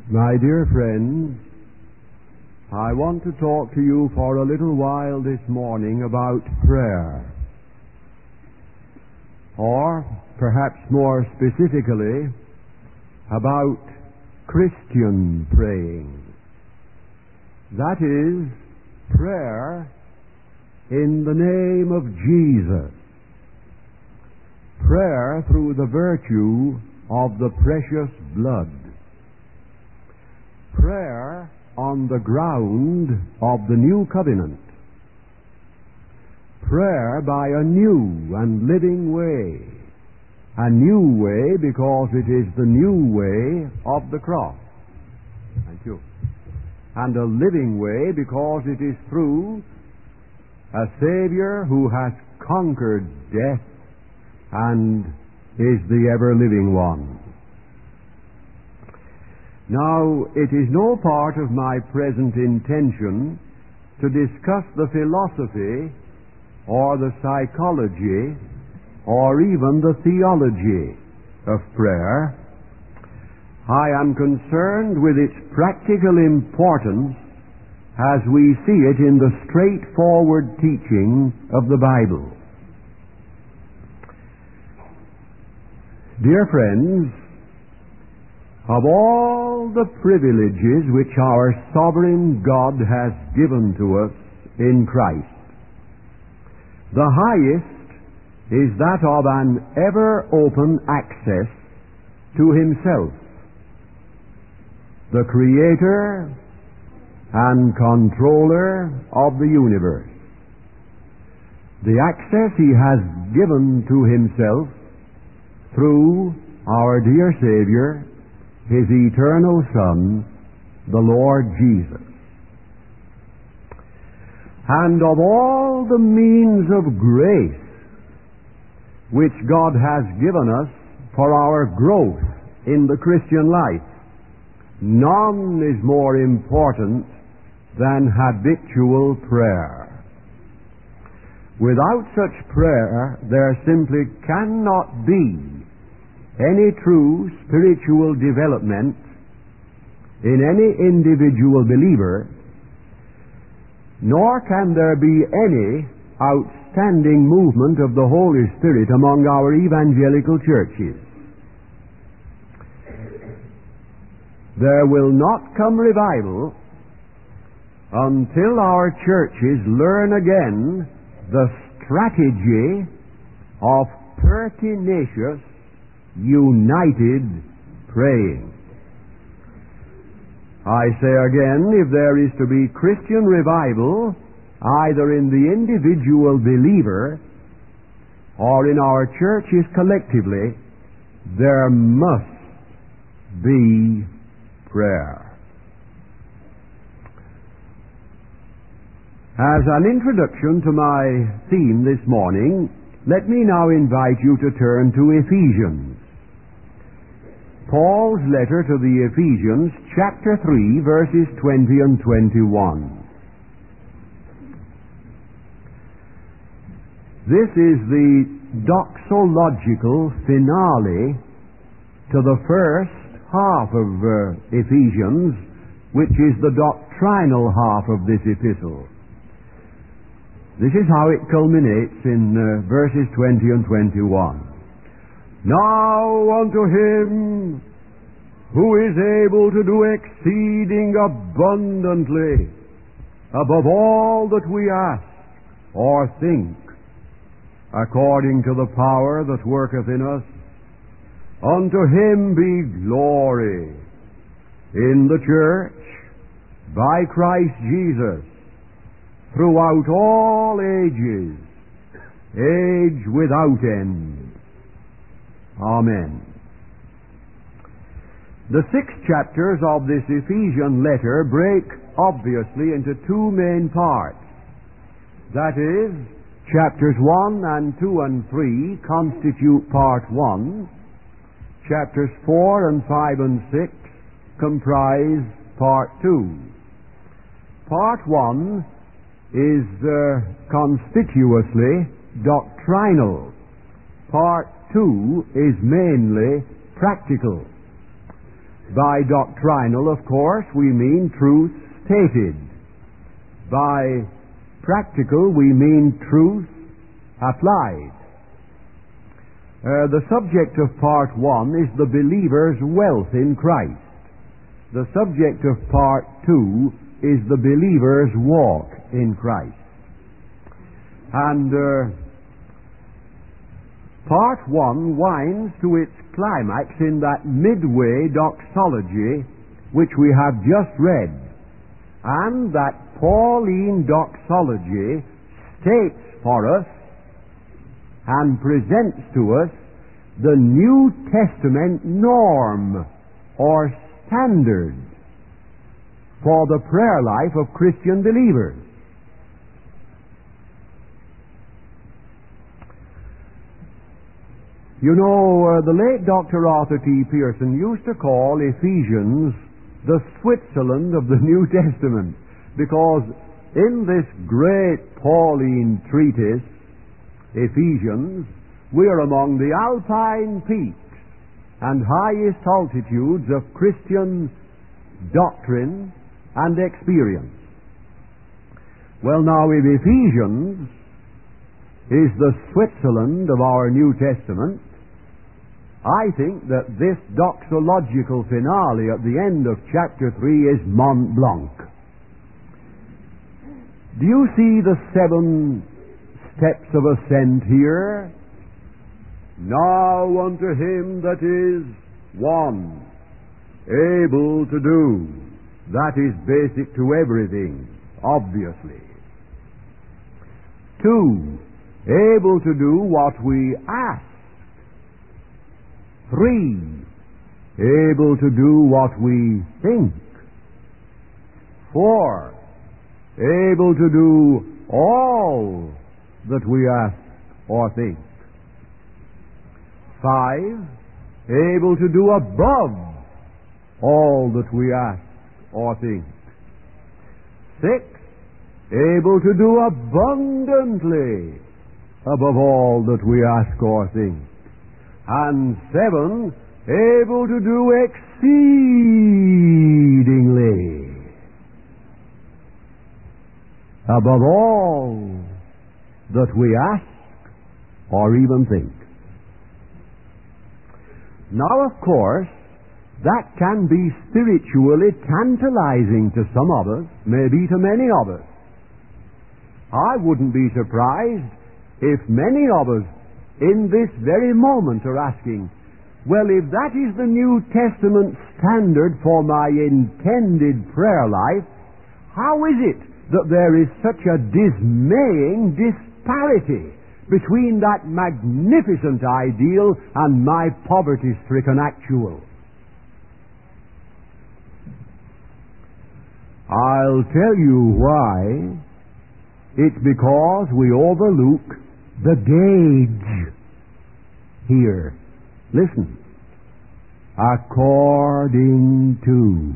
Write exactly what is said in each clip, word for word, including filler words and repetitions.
My dear friends, I want to talk to you for a little while this morning about prayer. Or, perhaps more specifically, about Christian praying. That is, prayer in the name of Jesus. Prayer through the virtue of the precious blood. Prayer on the ground of the new covenant. Prayer by a new and living way. A new way because it is the new way of the cross. Thank you. And a living way because it is through a Savior who has conquered death and is the ever-living one. Now, it is no part of my present intention to discuss the philosophy or the psychology or even the theology of prayer. I am concerned with its practical importance as we see it in the straightforward teaching of the Bible. Dear friends, of all the privileges which our sovereign God has given to us in Christ, the highest is that of an ever-open access to Himself, the Creator and Controller of the universe. The access He has given to Himself through our dear Savior, His eternal Son, the Lord Jesus. And of all the means of grace which God has given us for our growth in the Christian life, none is more important than habitual prayer. Without such prayer, there simply cannot be any true spiritual development in any individual believer, nor can there be any outstanding movement of the Holy Spirit among our evangelical churches. There will not come revival until our churches learn again the strategy of pertinacious united praying. I say again, if there is to be Christian revival, either in the individual believer or in our churches collectively, there must be prayer. As an introduction to my theme this morning, let me now invite you to turn to Ephesians. Paul's letter to the Ephesians, chapter three, verses twenty and twenty-one. This is the doxological finale to the first half of uh, Ephesians, which is the doctrinal half of this epistle. This is how it culminates in uh, verses twenty and twenty-one. Now unto Him who is able to do exceeding abundantly above all that we ask or think, according to the power that worketh in us, unto Him be glory in the church by Christ Jesus throughout all ages, age without end. Amen. The six chapters of this Ephesian letter break obviously into two main parts. That is, chapters one and two and three constitute part one. Chapters four and five and six comprise part two. Part one is uh, conspicuously doctrinal. Part two is mainly practical. By doctrinal, of course, we mean truth stated. By practical, we mean truth applied. Uh, the subject of part one is the believer's wealth in Christ. The subject of part two is the believer's walk in Christ. And uh, part one winds to its climax in that midway doxology which we have just read. And that Pauline doxology states for us and presents to us the New Testament norm or standard for the prayer life of Christian believers. You know, uh, the late Doctor Arthur T. Pearson used to call Ephesians the Switzerland of the New Testament, because in this great Pauline treatise, Ephesians, we are among the alpine peaks and highest altitudes of Christian doctrine and experience. Well, now, if Ephesians is the Switzerland of our New Testament, I think that this doxological finale at the end of chapter three is Mont Blanc. Do you see the seven steps of ascent here? Now unto him that is one, able to do. That is basic to everything, obviously. Two, able to do what we ask. Three, able to do what we think. Four, able to do all that we ask or think. Five, able to do above all that we ask or think. Six, able to do abundantly above all that we ask or think. And seven, able to do exceedingly above all that we ask or even think. Now, of course, that can be spiritually tantalizing to some of us, maybe to many of us. I wouldn't be surprised if many of us in this very moment are asking, well, if that is the New Testament standard for my intended prayer life, how is it that there is such a dismaying disparity between that magnificent ideal and my poverty-stricken actual? I'll tell you why. It's because we overlook the gauge here. Listen. According to.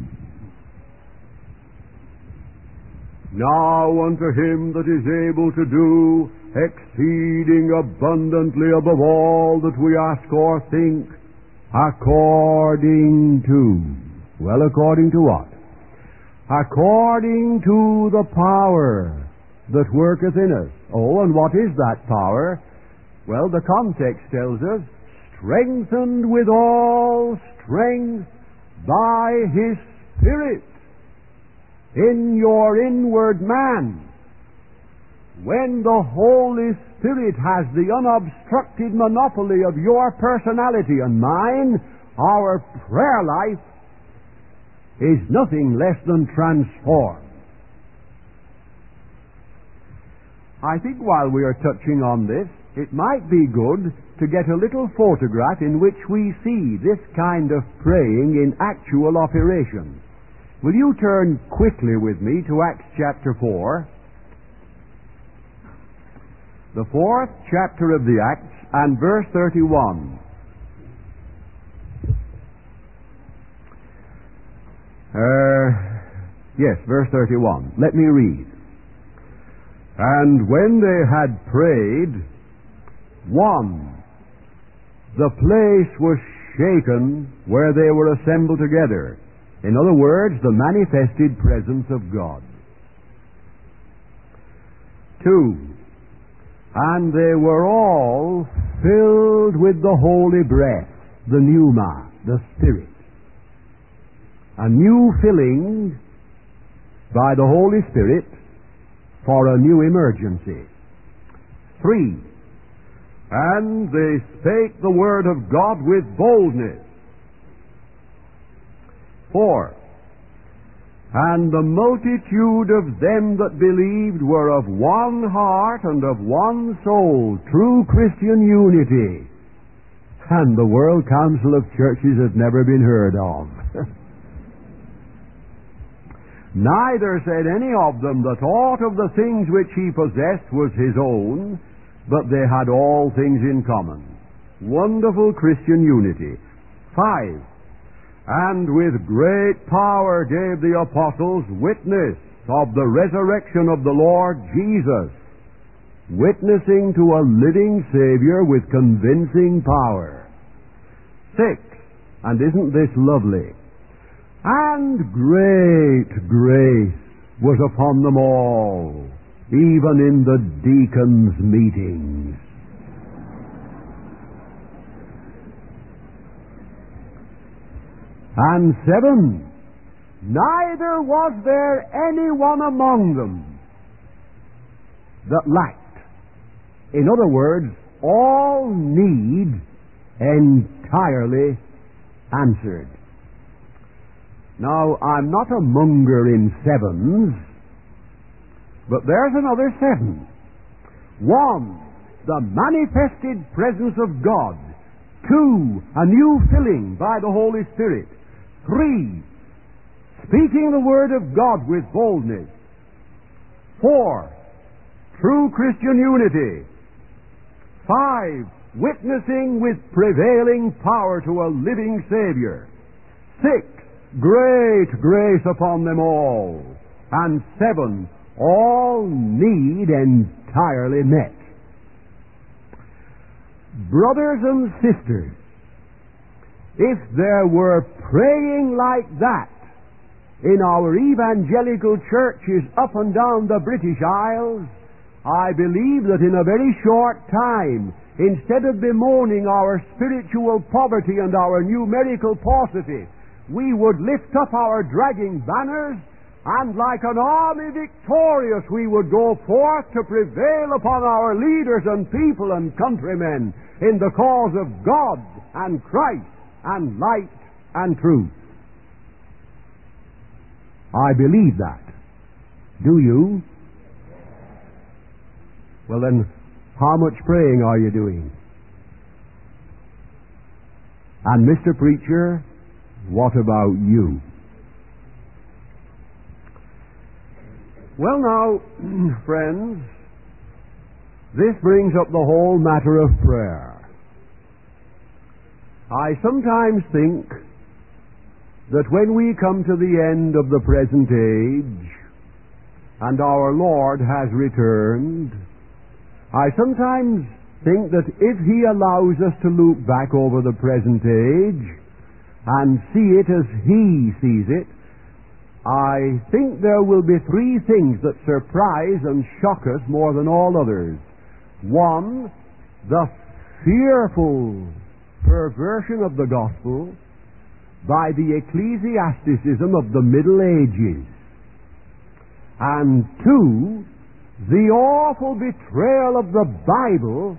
Now unto him that is able to do exceeding abundantly above all that we ask or think, according to. Well, according to what? According to the power that worketh in us. Oh, and what is that power? Well, the context tells us, strengthened with all strength by His Spirit in your inward man. When the Holy Spirit has the unobstructed monopoly of your personality and mine, our prayer life is nothing less than transformed. I think while we are touching on this, it might be good to get a little photograph in which we see this kind of praying in actual operation. Will you turn quickly with me to Acts chapter four? The fourth chapter of the Acts and verse thirty-one. Uh, yes, verse thirty-one. Let me read. And when they had prayed, one, the place was shaken where they were assembled together. In other words, the manifested presence of God. Two, and they were all filled with the holy breath, the pneuma, the Spirit. A new filling by the Holy Spirit for a new emergency. Three, and they spake the word of God with boldness. Four, and the multitude of them that believed were of one heart and of one soul, true Christian unity. And the World Council of Churches has never been heard of. Neither said any of them that aught of the things which he possessed was his own, but they had all things in common. Wonderful Christian unity. Five, and with great power gave the apostles witness of the resurrection of the Lord Jesus, witnessing to a living Savior with convincing power. Six, and isn't this lovely? And great grace was upon them all, even in the deacons' meetings. And seven, neither was there anyone among them that lacked. In other words, all need entirely answered. Now, I'm not a monger in sevens, but there's another seven. One, the manifested presence of God. Two, a new filling by the Holy Spirit. Three, speaking the word of God with boldness. Four, true Christian unity. Five, witnessing with prevailing power to a living Savior. Six, great grace upon them all. And seven, all need entirely met. Brothers and sisters, if there were praying like that in our evangelical churches up and down the British Isles, I believe that in a very short time, instead of bemoaning our spiritual poverty and our numerical paucity, we would lift up our dragging banners, and like an army victorious we would go forth to prevail upon our leaders and people and countrymen in the cause of God and Christ and light and truth. I believe that. Do you? Well then, how much praying are you doing? And Mister Preacher, what about you? Well now, friends, this brings up the whole matter of prayer. I sometimes think that when we come to the end of the present age and our Lord has returned, I sometimes think that if He allows us to look back over the present age and see it as He sees it, I think there will be three things that surprise and shock us more than all others. One, the fearful perversion of the gospel by the ecclesiasticism of the Middle Ages. And two, the awful betrayal of the Bible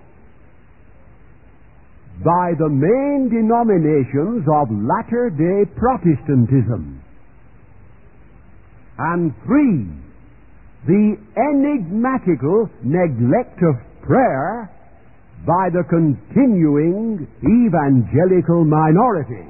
by the main denominations of latter-day Protestantism. And three, the enigmatical neglect of prayer by the continuing evangelical minority.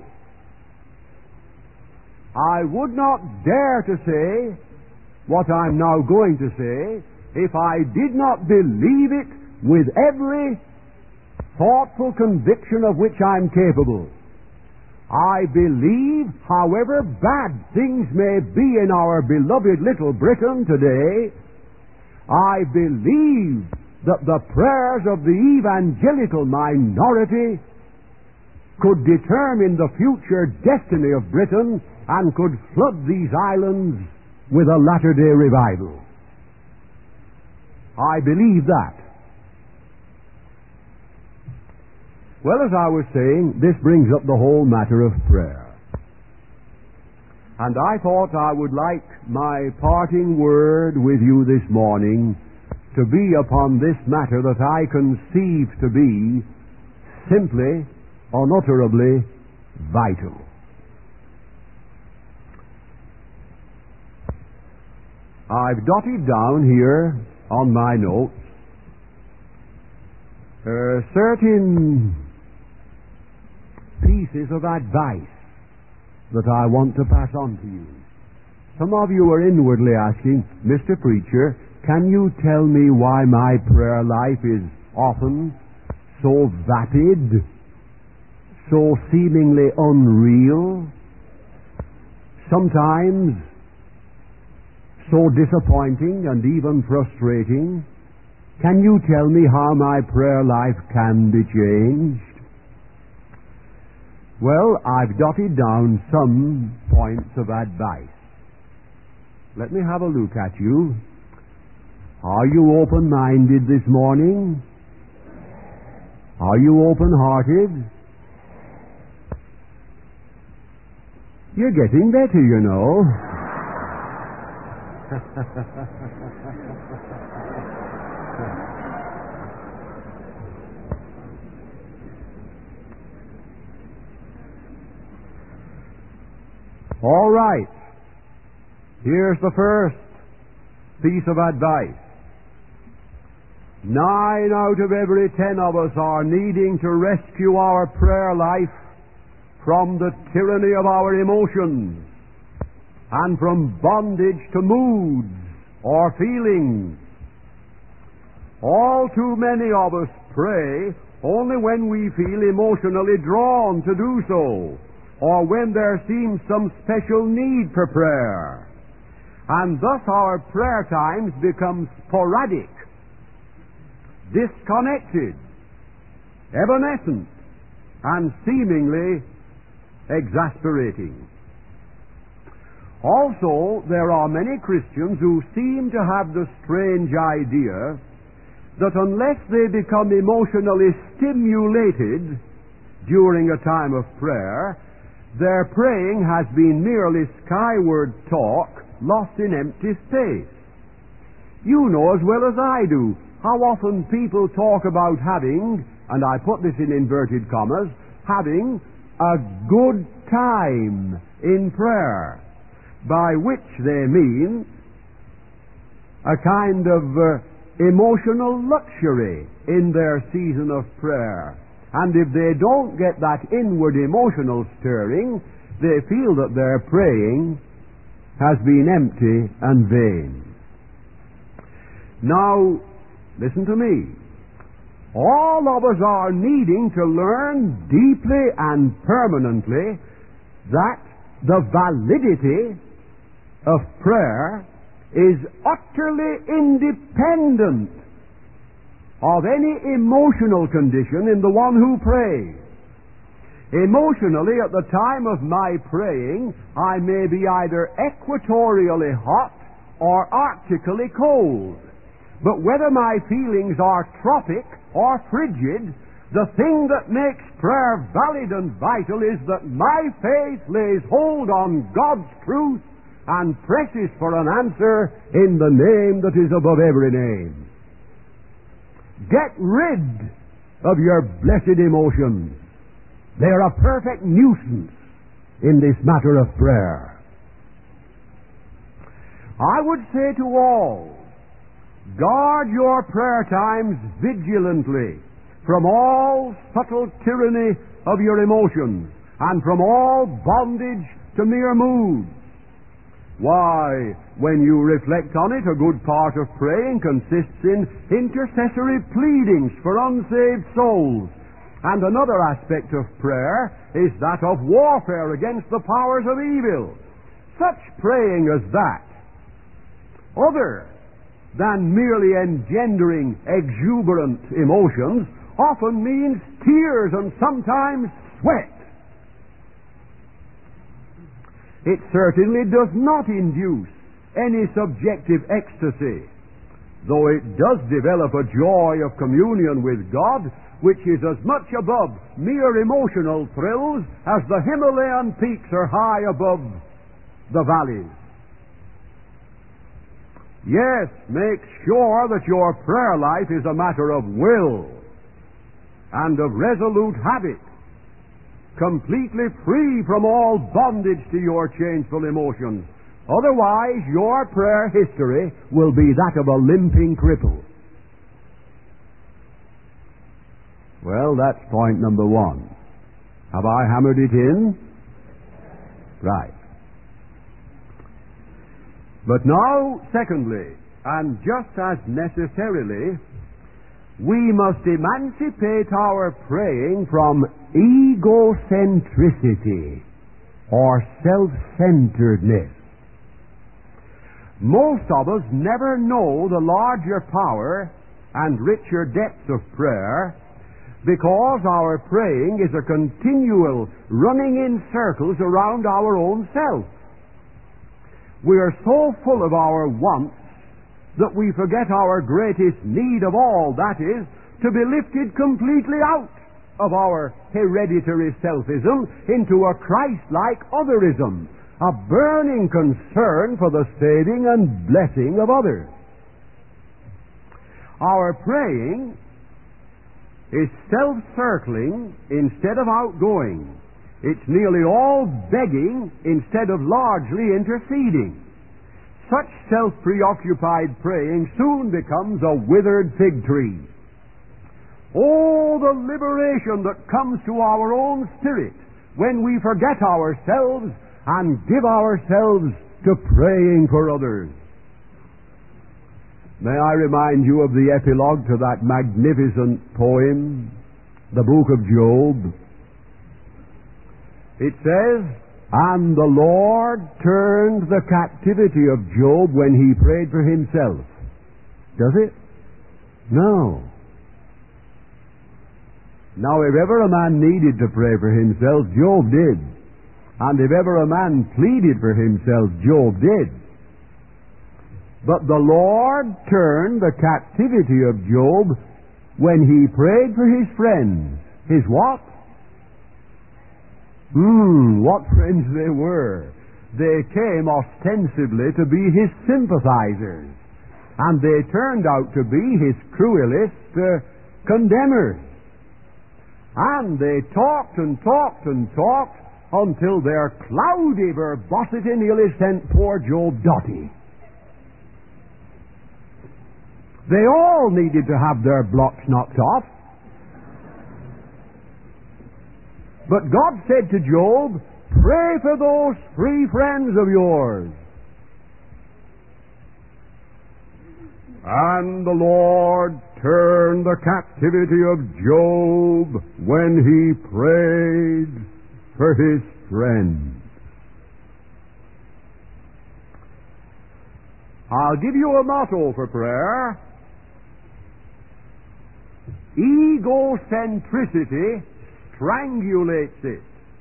I would not dare to say what I'm now going to say if I did not believe it with every thoughtful conviction of which I'm capable. I believe, however bad things may be in our beloved little Britain today, I believe that the prayers of the evangelical minority could determine the future destiny of Britain and could flood these islands with a latter-day revival. I believe that. Well, as I was saying, this brings up the whole matter of prayer. And I thought I would like my parting word with you this morning to be upon this matter that I conceive to be simply, unutterably vital. I've dotted down here on my notes uh, certain pieces of advice that I want to pass on to you. Some of you are inwardly asking, Mister Preacher, can you tell me why my prayer life is often so vapid, so seemingly unreal, sometimes so disappointing and even frustrating? Can you tell me how my prayer life can be changed? Well, I've dotted down some points of advice. Let me have a look at you. Are you open-minded this morning? Are you open-hearted? You're getting better, you know. All right. Here's the first piece of advice. Nine out of every ten of us are needing to rescue our prayer life from the tyranny of our emotions and from bondage to moods or feelings. All too many of us pray only when we feel emotionally drawn to do so, or when there seems some special need for prayer. And thus our prayer times become sporadic, disconnected, evanescent, and seemingly exasperating. Also, there are many Christians who seem to have the strange idea that unless they become emotionally stimulated during a time of prayer, their praying has been merely skyward talk lost in empty space. You know as well as I do how often people talk about having, and I put this in inverted commas, having a good time in prayer, by which they mean a kind of uh, emotional luxury in their season of prayer. And if they don't get that inward emotional stirring, they feel that their praying has been empty and vain. Now, listen to me. All of us are needing to learn deeply and permanently that the validity of prayer is utterly independent of any emotional condition in the one who prays. Emotionally, at the time of my praying, I may be either equatorially hot or arctically cold. But whether my feelings are tropic or frigid, the thing that makes prayer valid and vital is that my faith lays hold on God's truth and presses for an answer in the name that is above every name. Get rid of your blessed emotions. They are a perfect nuisance in this matter of prayer. I would say to all, guard your prayer times vigilantly from all subtle tyranny of your emotions and from all bondage to mere moods. Why, when you reflect on it, a good part of praying consists in intercessory pleadings for unsaved souls. And another aspect of prayer is that of warfare against the powers of evil. Such praying as that, other than merely engendering exuberant emotions, often means tears and sometimes sweat. It certainly does not induce any subjective ecstasy, though it does develop a joy of communion with God, which is as much above mere emotional thrills as the Himalayan peaks are high above the valleys. Yes, make sure that your prayer life is a matter of will and of resolute habit, completely free from all bondage to your changeful emotions. Otherwise, your prayer history will be that of a limping cripple. Well, that's point number one. Have I hammered it in? Right. But now, secondly, and just as necessarily, we must emancipate our praying from egocentricity or self-centeredness. Most of us never know the larger power and richer depths of prayer because our praying is a continual running in circles around our own self. We are so full of our wants that we forget our greatest need of all, that is, to be lifted completely out of our hereditary selfism into a Christ-like otherism, a burning concern for the saving and blessing of others. Our praying is self-circling instead of outgoing. It's nearly all begging instead of largely interceding. Such self-preoccupied praying soon becomes a withered fig tree. Oh, the liberation that comes to our own spirit when we forget ourselves and give ourselves to praying for others. May I remind you of the epilogue to that magnificent poem, the Book of Job? It says, "And the Lord turned the captivity of Job when he prayed for himself." Does it? No. Now, if ever a man needed to pray for himself, Job did. And if ever a man pleaded for himself, Job did. But the Lord turned the captivity of Job when he prayed for his friends. His what? Hmm, what friends they were. They came ostensibly to be his sympathizers, and they turned out to be his cruelest uh, condemners. And they talked and talked and talked until their cloudy verbosity nearly sent poor Job dotty. They all needed to have their blocks knocked off. But God said to Job, "Pray for those three friends of yours." And the Lord turned the captivity of Job when he prayed for his friends. I'll give you a motto for prayer. Egocentricity strangulates it.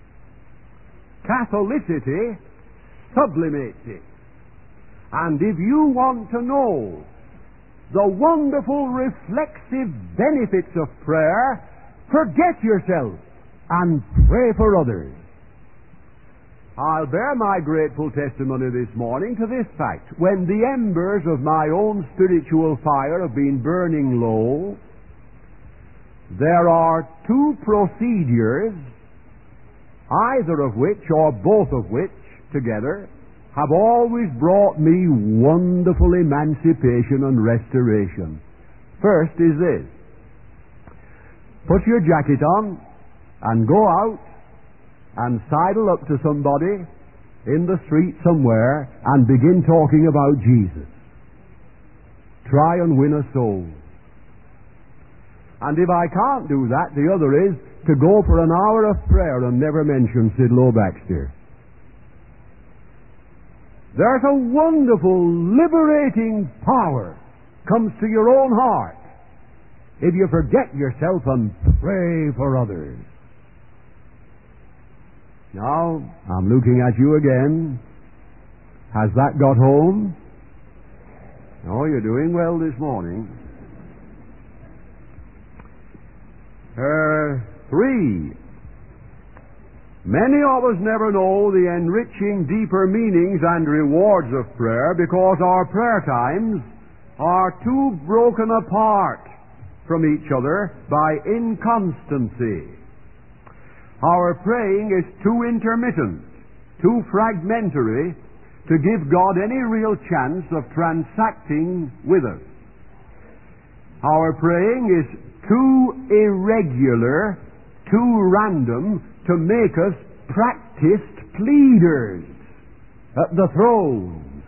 Catholicity sublimates it. And if you want to know the wonderful reflexive benefits of prayer, forget yourself and pray for others. I'll bear my grateful testimony this morning to this fact. When the embers of my own spiritual fire have been burning low, there are two procedures, either of which or both of which together have always brought me wonderful emancipation and restoration. First is this: put your jacket on and go out and sidle up to somebody in the street somewhere and begin talking about Jesus. Try and win a soul. And if I can't do that, the other is to go for an hour of prayer and never mention Sidlow Baxter. There's a wonderful, liberating power comes to your own heart if you forget yourself and pray for others. Now, I'm looking at you again. Has that got home? Oh, you're doing well this morning. Uh, three. Many of us never know the enriching, deeper meanings and rewards of prayer because our prayer times are too broken apart from each other by inconstancy. Our praying is too intermittent, too fragmentary to give God any real chance of transacting with us. Our praying is too irregular, too random to make us practiced pleaders at the throne.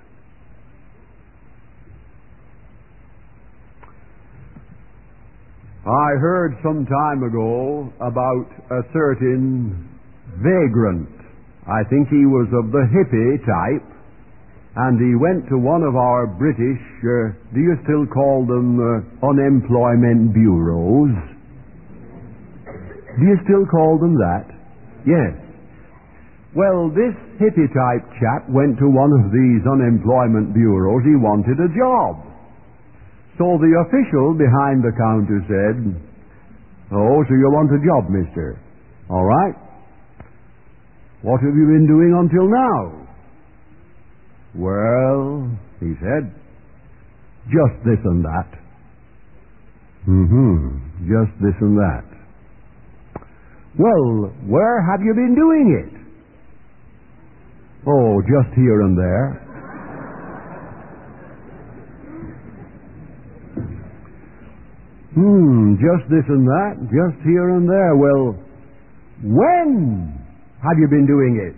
I heard some time ago about a certain vagrant. I think he was of the hippie type, and he went to one of our British, uh, do you still call them uh, unemployment bureaus? Do you still call them that? Yes. Well, this hippie type chap went to one of these unemployment bureaus. He wanted a job. So the official behind the counter said, "Oh, so you want a job, mister? All right. What have you been doing until now?" "Well," he said, "just this and that." Mm-hmm. Just this and that. "Well, where have you been doing it?" "Oh, just here and there." Hmm, just this and that, just here and there. "Well, when have you been doing it?"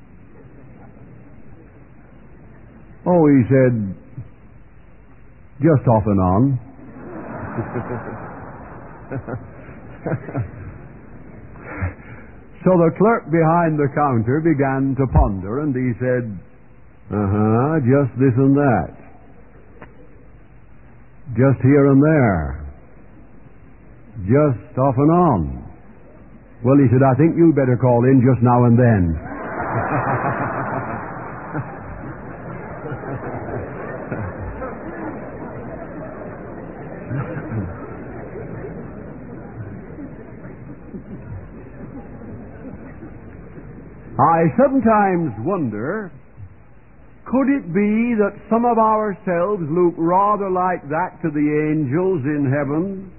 "Oh," he said, "just off and on." So the clerk behind the counter began to ponder, and he said, "Uh-huh, just this and that. Just here and there. Just off and on. Well," he said, "I think you'd better call in just now and then." I sometimes wonder, could it be that some of ourselves look rather like that to the angels in heaven?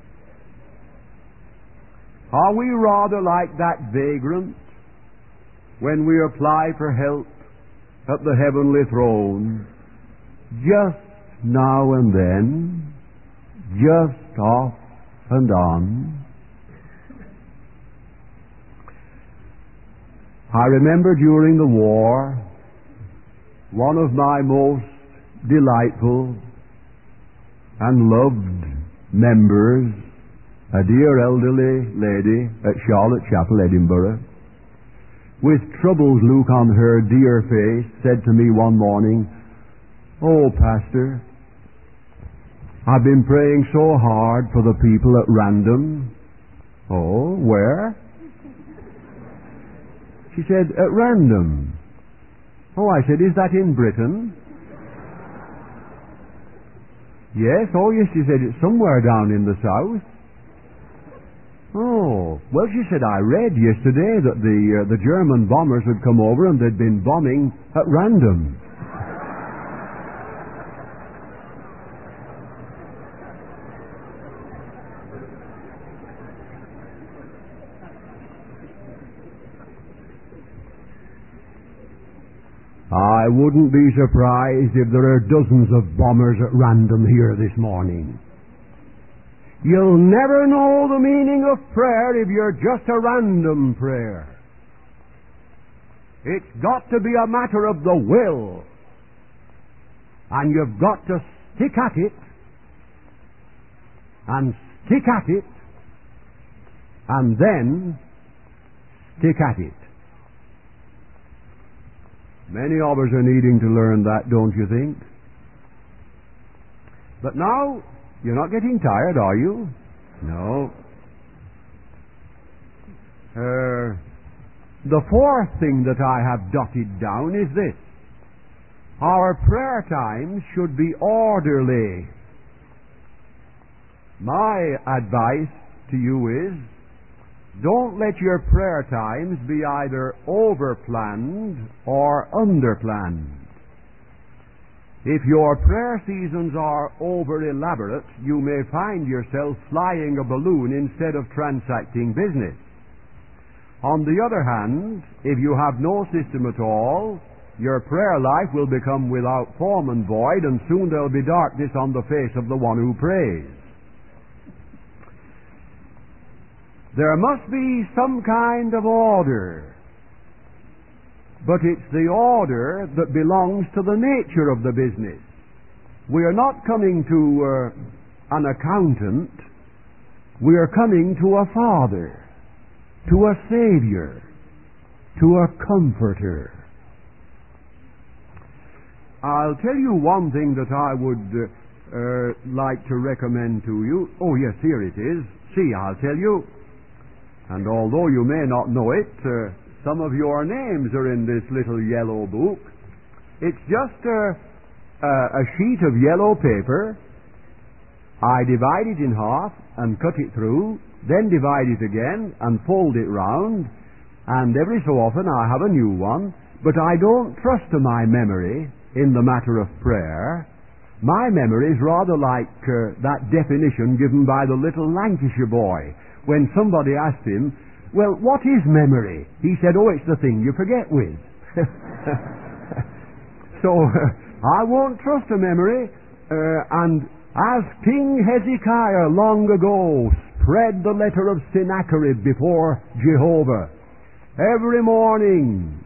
Are we rather like that vagrant when we apply for help at the heavenly throne? Just now and then, just off and on. I remember during the war, one of my most delightful and loved members, a dear elderly lady at Charlotte Chapel, Edinburgh, with troubled look on her dear face, said to me one morning, "Oh, Pastor, I've been praying so hard for the people at random." "Oh, where?" She said, "At random." "Oh," I said, "is that in Britain?" "Yes." "Oh, yes," she said, "it's somewhere down in the south." "Oh, well," she said, "I read yesterday that the uh, the German bombers had come over and they'd been bombing at random." I wouldn't be surprised if there are dozens of bombers at random here this morning. You'll never know the meaning of prayer if you're just a random prayer. It's got to be a matter of the will. And you've got to stick at it, and stick at it, and then stick at it. Many of us are needing to learn that, don't you think? But now, you're not getting tired, are you? No. Uh, The fourth thing that I have jotted down is this. Our prayer times should be orderly. My advice to you is, don't let your prayer times be either over-planned or under-planned. If your prayer seasons are over-elaborate, you may find yourself flying a balloon instead of transacting business. On the other hand, if you have no system at all, your prayer life will become without form and void, and soon there will be darkness on the face of the one who prays. There must be some kind of order, but it's the order that belongs to the nature of the business. We are not coming to uh, an accountant. We are coming to a Father, to a Savior, to a Comforter. I'll tell you one thing that I would uh, uh, like to recommend to you. Oh, yes, here it is. See, I'll tell you. And although you may not know it, uh, some of your names are in this little yellow book. It's just a, a, a sheet of yellow paper. I divide it in half and cut it through, then divide it again and fold it round, and every so often I have a new one. But I don't trust to my memory in the matter of prayer. My memory is rather like uh, that definition given by the little Lancashire boy when somebody asked him, well, what is memory? He said, oh, it's the thing you forget with. So uh, I won't trust a memory, uh, and as King Hezekiah long ago spread the letter of Sennacherib before Jehovah, every morning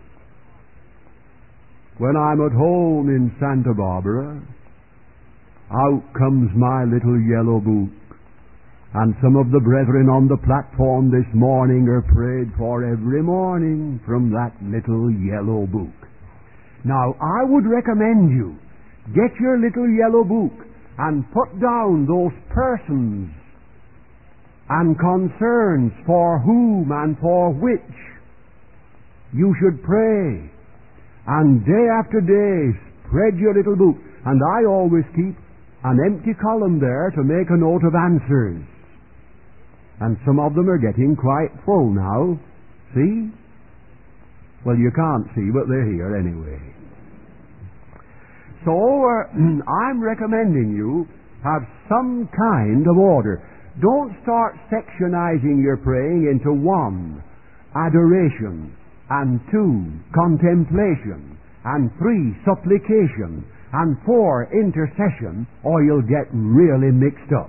when I'm at home in Santa Barbara, out comes my little yellow book. And some of the brethren on the platform this morning are prayed for every morning from that little yellow book. Now, I would recommend you, get your little yellow book and put down those persons and concerns for whom and for which you should pray. And day after day, spread your little book. And I always keep an empty column there to make a note of answers. And some of them are getting quite full now. See? Well, you can't see, but they're here anyway. So, uh, I'm recommending you have some kind of order. Don't start sectionizing your praying into one, adoration, and two, contemplation, and three, supplication, and four, intercession, or you'll get really mixed up.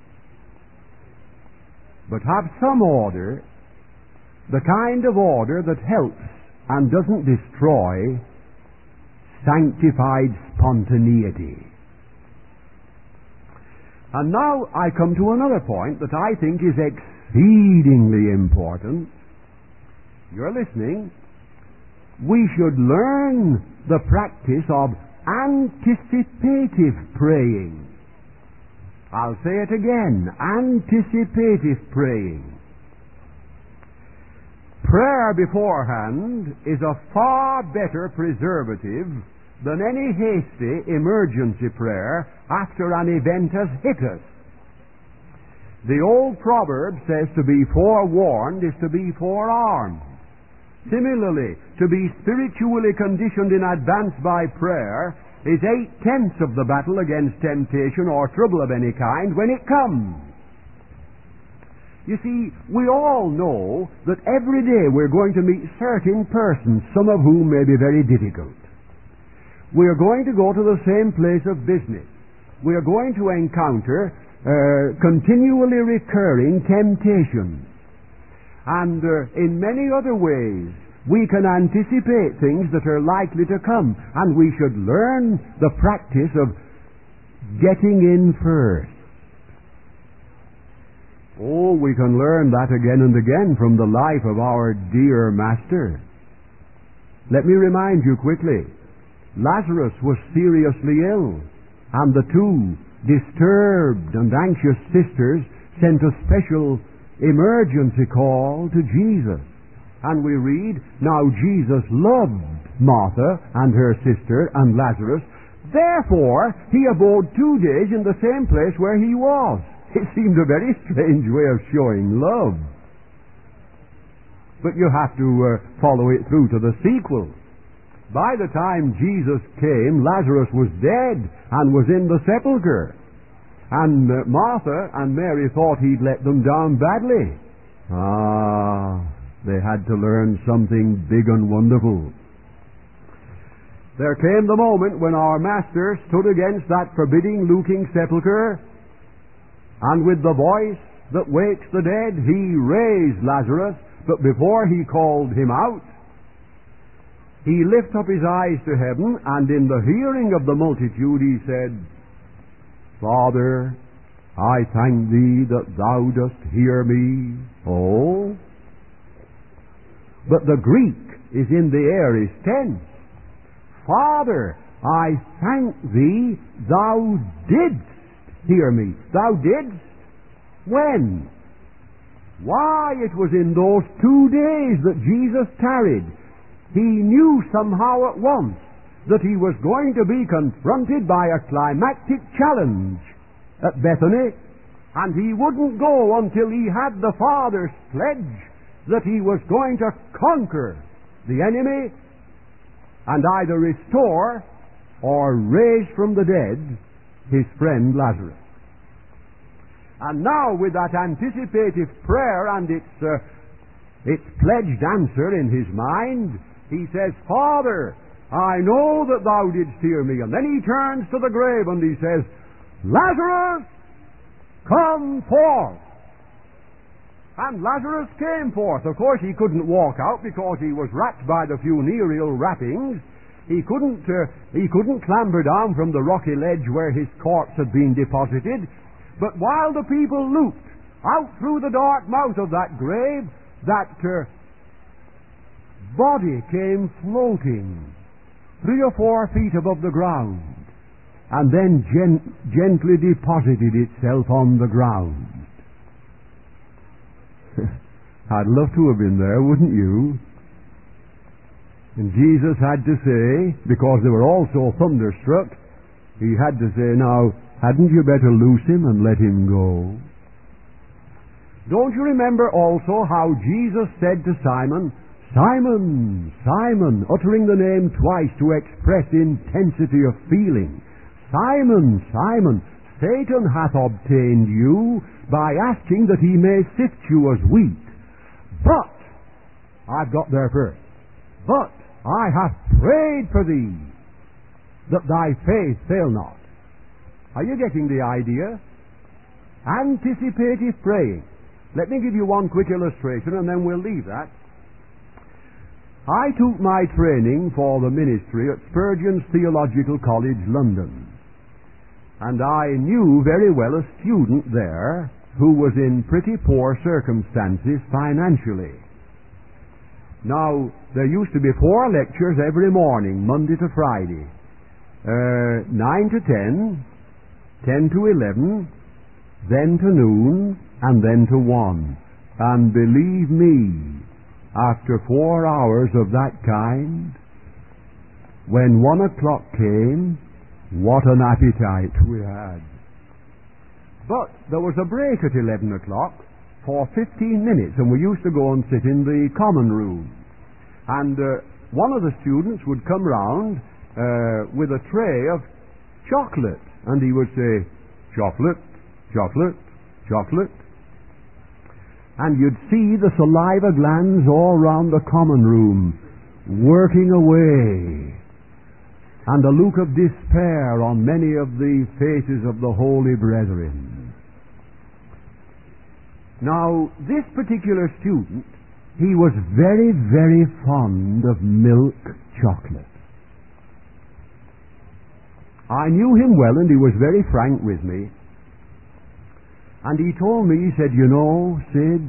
But have some order, the kind of order that helps and doesn't destroy sanctified spontaneity. And now I come to another point that I think is exceedingly important. You're listening. We should learn the practice of anticipative praying. I'll say it again, anticipative praying. Prayer beforehand is a far better preservative than any hasty emergency prayer after an event has hit us. The old proverb says to be forewarned is to be forearmed. Similarly, to be spiritually conditioned in advance by prayer is eight-tenths of the battle against temptation or trouble of any kind when it comes. You see, we all know that every day we're going to meet certain persons, some of whom may be very difficult. We are going to go to the same place of business. We are going to encounter uh, continually recurring temptations. And uh, in many other ways, we can anticipate things that are likely to come, and we should learn the practice of getting in first. Oh, we can learn that again and again from the life of our dear Master. Let me remind you quickly, Lazarus was seriously ill, and the two disturbed and anxious sisters sent a special emergency call to Jesus. And we read, now Jesus loved Martha and her sister and Lazarus. Therefore, he abode two days in the same place where he was. It seemed a very strange way of showing love. But you have to uh, follow it through to the sequel. By the time Jesus came, Lazarus was dead and was in the sepulchre. And uh, Martha and Mary thought he'd let them down badly. Ah, they had to learn something big and wonderful. There came the moment when our Master stood against that forbidding-looking sepulchre, and with the voice that wakes the dead, he raised Lazarus, but before he called him out, he lifted up his eyes to heaven, and in the hearing of the multitude he said, Father, I thank thee that thou dost hear me. Oh. But the Greek is in the aorist tense. Father, I thank thee, thou didst hear me. Thou didst? When? Why, it was in those two days that Jesus tarried. He knew somehow at once that he was going to be confronted by a climactic challenge at Bethany, and he wouldn't go until he had the Father's pledge that he was going to conquer the enemy and either restore or raise from the dead his friend Lazarus. And now, with that anticipative prayer and its, uh, its pledged answer in his mind, he says, Father, I know that thou didst hear me. And then he turns to the grave and he says, Lazarus, come forth. And Lazarus came forth. Of course, he couldn't walk out because he was wrapped by the funereal wrappings. He couldn't, uh, he couldn't clamber down from the rocky ledge where his corpse had been deposited. But while the people looked out through the dark mouth of that grave, that uh, body came floating three or four feet above the ground, and then gen- gently deposited itself on the ground. I'd love to have been there, wouldn't you? And Jesus had to say, because they were all so thunderstruck, he had to say, now, hadn't you better loose him and let him go? Don't you remember also how Jesus said to Simon, Simon, Simon, uttering the name twice to express intensity of feeling, Simon, Simon, Satan hath obtained you by asking that he may sift you as wheat. But, I've got there first, but I have prayed for thee, that thy faith fail not. Are you getting the idea? Anticipative praying. Let me give you one quick illustration and then we'll leave that. I took my training for the ministry at Spurgeon's Theological College, London. And I knew very well a student there who was in pretty poor circumstances financially. Now, there used to be four lectures every morning, Monday to Friday. Uh, nine to ten, ten to eleven, then to noon, and then to one. And believe me, after four hours of that kind, when one o'clock came, what an appetite we had. But there was a break at eleven o'clock for fifteen minutes, and we used to go and sit in the common room. And uh, one of the students would come round uh, with a tray of chocolate, and he would say, chocolate, chocolate, chocolate. And you'd see the saliva glands all round the common room working away, and a look of despair on many of the faces of the holy brethren. Now, this particular student, he was very, very fond of milk chocolate. I knew him well, and he was very frank with me. And he told me, he said, you know, Sid,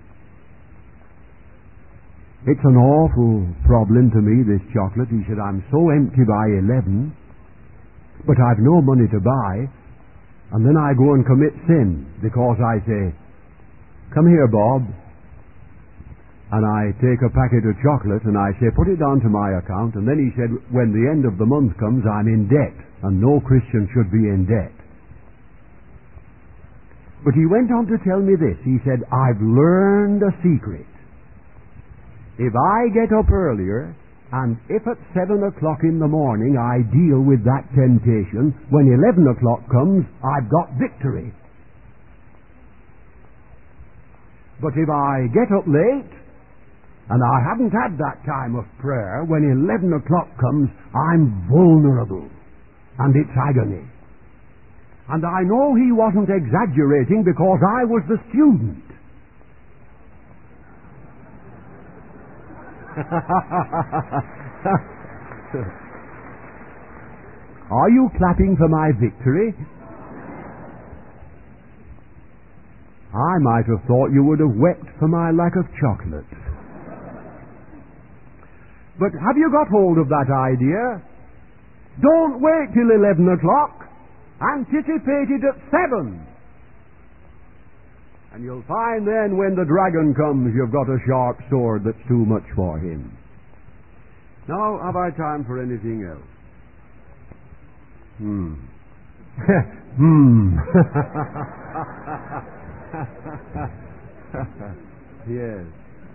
it's an awful problem to me, this chocolate. He said, I'm so empty by eleven, but I've no money to buy, and then I go and commit sin, because I say, come here, Bob, And I take a packet of chocolate and I say, put it down to my account. And then he said, when the end of the month comes, I'm in debt. And no Christian should be in debt. But he went on to tell me this. He said, I've learned a secret. If I get up earlier, and if at seven o'clock in the morning I deal with that temptation, when eleven o'clock comes, I've got victory. But if I get up late, and I haven't had that time of prayer, when eleven o'clock comes, I'm vulnerable. And it's agony. And I know he wasn't exaggerating because I was the student. Are you clapping for my victory? I might have thought you would have wept for my lack of chocolate. But have you got hold of that idea? Don't wait till eleven o'clock. Anticipate it at seven. And you'll find then when the dragon comes, you've got a sharp sword that's too much for him. Now, have I time for anything else? Hmm. hmm. Yes.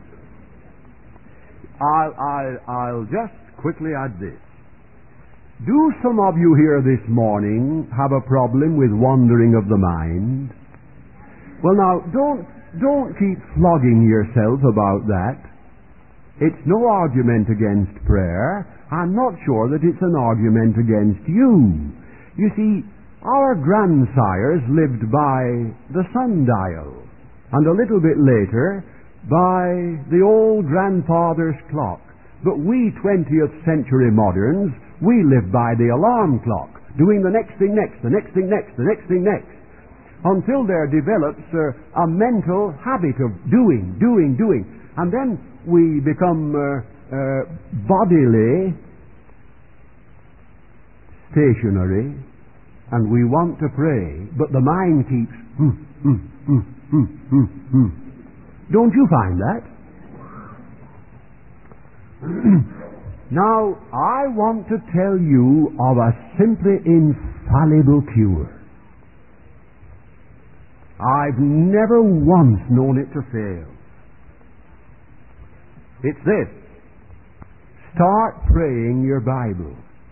I'll, I'll, I'll just quickly add this. Do some of you here this morning have a problem with wandering of the mind? Well now, don't, don't keep flogging yourself about that. It's no argument against prayer. I'm not sure that it's an argument against you. You see, our grandsires lived by the sundial, and a little bit later by the old grandfather's clock. But we twentieth century moderns, we live by the alarm clock, doing the next thing next, the next thing next, the next thing next, until there develops uh, a mental habit of doing, doing, doing. And then we become uh, uh, bodily stationary, and we want to pray, but the mind keeps, hmm, hmm, hmm, hmm, hmm, hmm. Don't you find that? Now, I want to tell you of a simply infallible cure. I've never once known it to fail. It's this. Start praying your Bible.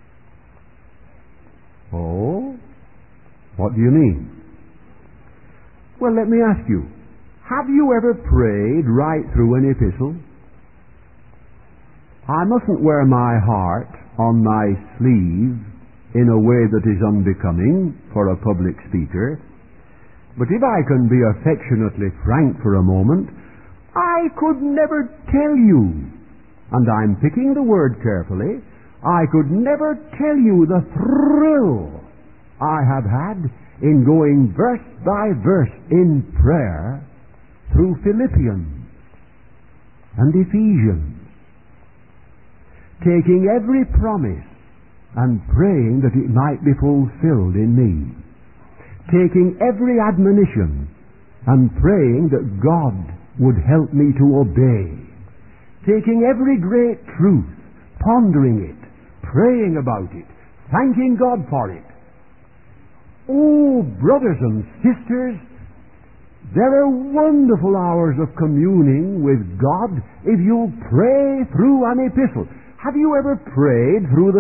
Oh? What do you mean? Well, let me ask you. Have you ever prayed right through an epistle? I mustn't wear my heart on my sleeve in a way that is unbecoming for a public speaker. But if I can be affectionately frank for a moment, I could never tell you, and I'm picking the word carefully, I could never tell you the thrill I have had in going verse by verse in prayer through Philippians and Ephesians, taking every promise and praying that it might be fulfilled in me, taking every admonition and praying that God would help me to obey, taking every great truth, pondering it, praying about it, thanking God for it. Oh, brothers and sisters, there are wonderful hours of communing with God if you pray through an epistle. Have you ever prayed through the